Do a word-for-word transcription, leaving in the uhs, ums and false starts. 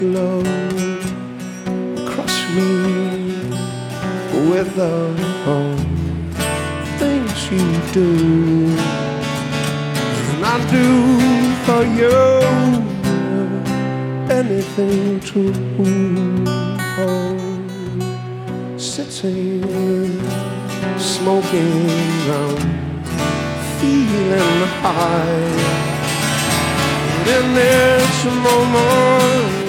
love, crush me with the things you do, and I do for you anything to hold. Sitting, smoking round, feeling high. In this moment